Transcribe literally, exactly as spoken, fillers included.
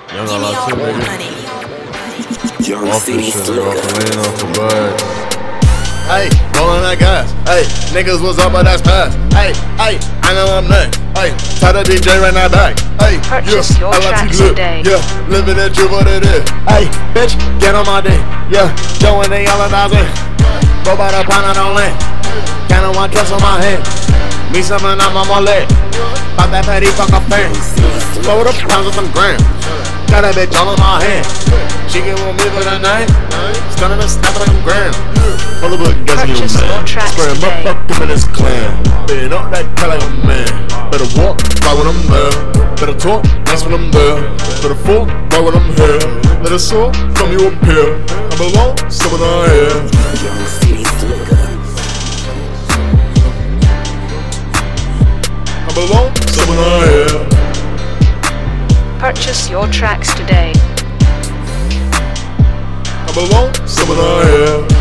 Young got like two niggas. Young Off City this shit, Slicker. off the lean, off the bud. Hey, rollin' that gas. Hey, niggas was up, but that's past. Hey, hey, I know I'm next. Hey, tell the D J right now back. Hey, Purchase yeah, your I like tracks to look. today. Yeah, living it true what it is. Hey, bitch, get on my dick. Yeah, showing the yellow thousand. Go by the pound, I don't land. Kinda want trust on my head. Me something on my leg. Pop that patty, fuck a fan. Blow the pounds with some grams. Got that bitch all in my hand. She get with me for the night. Stunning and snapping them grams. Full of book, guessing you Purchase your man. tracks Square him today. up, fuck him in his clan. Been up that car like a man. Better walk, right when I'm there. Better talk, that's when I'm there. Better fall, right when I'm here. Better soar, from you up here. I belong, someone out here. Young City Slicker. I belong, someone out here. Purchase your tracks today. I belong, someone out here.